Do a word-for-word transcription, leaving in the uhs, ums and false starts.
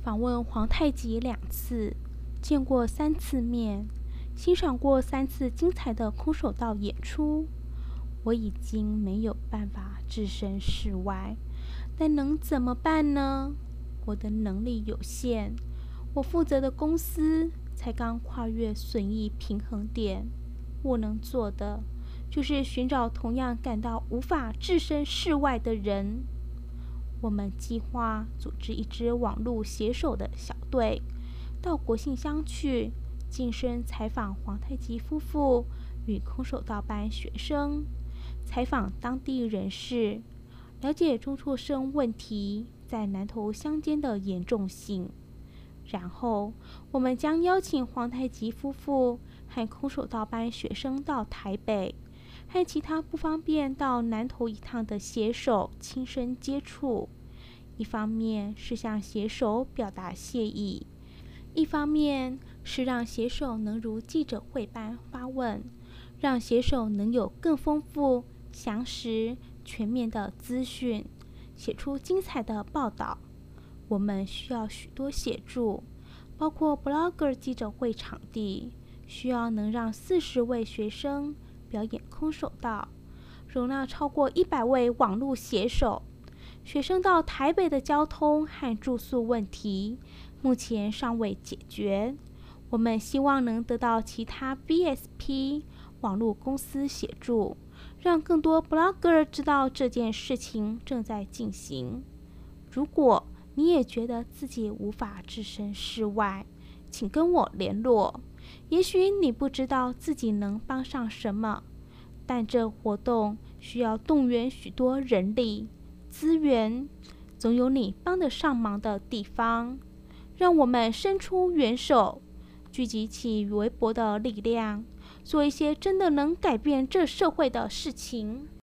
访问皇太极两次，见过三次面，欣赏过三次精彩的空手道演出。我已经没有办法置身事外，但能怎么办呢？我的能力有限，我负责的公司才刚跨越损益平衡点，我能做的就是寻找同样感到无法置身事外的人。我们计划组织一支网络写手的小队，到国姓乡去，近身采访皇太极夫妇与空手道班学生，采访当地人士，了解中辍生问题在南投乡间的严重性。然后，我们将邀请皇太极夫妇和空手道班学生到台北，和其他不方便到南投一趟的写手亲身接触。一方面是向写手表达谢意，一方面是让写手能如记者会般发问，让写手能有更丰富、详实、全面的资讯，写出精彩的报道。我们需要许多协助，包括 blogger 记者会场地，需要能让四十位学生表演空手道，容纳超过一百位网络写手。学生到台北的交通和住宿问题目前尚未解决，我们希望能得到其他 V S P 网络公司协助，让更多 blogger 知道这件事情正在进行。如果你也觉得自己无法置身事外，请跟我联络。也许你不知道自己能帮上什么，但这活动需要动员许多人力资源，总有你帮得上忙的地方。让我们伸出援手，聚集起微薄的力量，做一些真的能改变这社会的事情。